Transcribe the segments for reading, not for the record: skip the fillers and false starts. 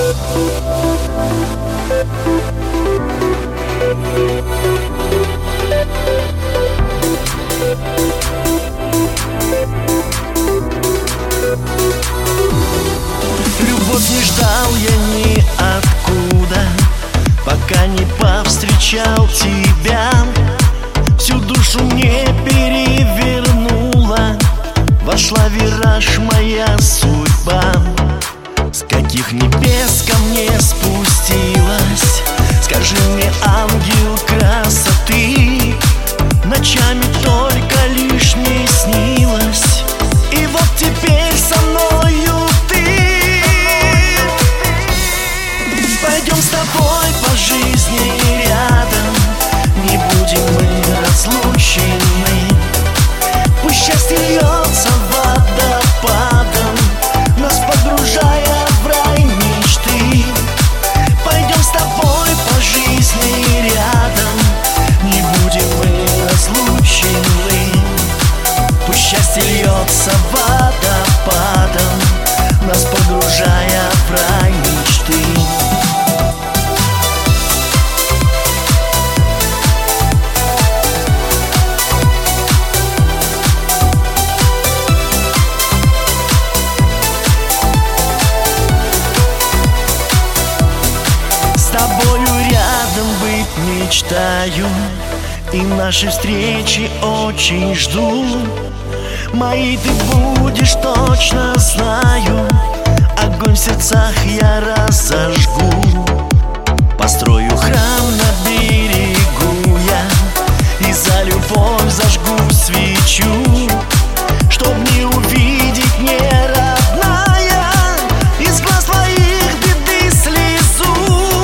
Любовь не ждал я ниоткуда, пока не повстречал тебя. Всю душу мне перевернула, вошла в вираж моя судьба. С каких небес ко мне спустилась, скажи мне, ангел красоты. Ночами только лишь мне снилась, и вот теперь со мною ты. Пойдем с тобой по жизни рядом, не будем мы разлучены. Пусть счастье льется водопадом, нас погружая в рай мечты. Пойдем с тобой по жизни рядом, не будем мы разлучены. Пусть счастье льется водопадом, нас погружая в рай мечты. С тобою рядом быть мечтаю, и нашей встречи очень жду. Моей ты будешь, точно знаю, огонь в сердцах я разожгу. Построю храм на берегу я, и за любовь зажгу свечу, чтоб не увидеть, не родная, из глаз твоих беды слезу.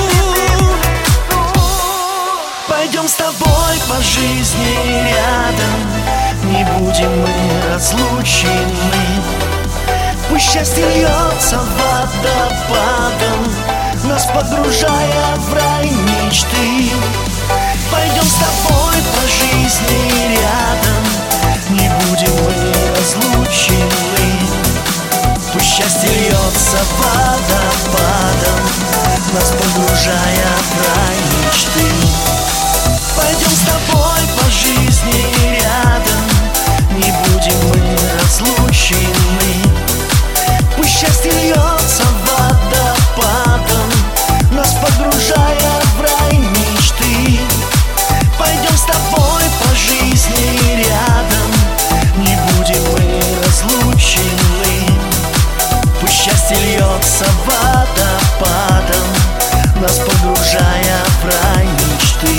Пойдем с тобой по жизни рядом, не будем мы разлучены. Пусть счастье льется водопадом, нас погружая в рай мечты. Пойдем с тобой по жизни рядом, не будем мы разлучены. Пусть счастье льется водопадом, нас погружая в рай мечты. Пойдем с тобой по жизни рядом, не будем мы разлучены. Пусть счастье льется водопадом, нас погружая в рай мечты. Пойдем с тобой по жизни рядом, не будем мы разлучены. Пусть счастье льется водопадом, нас погружая в рай мечты.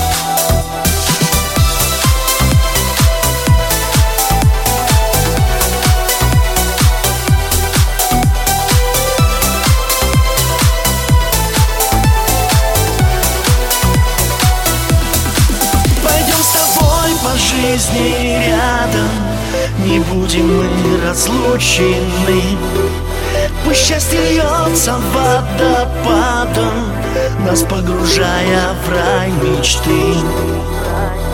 Жизни рядом, не будем мы разлучены. Пусть счастье льется водопадом, нас погружая в рай мечты.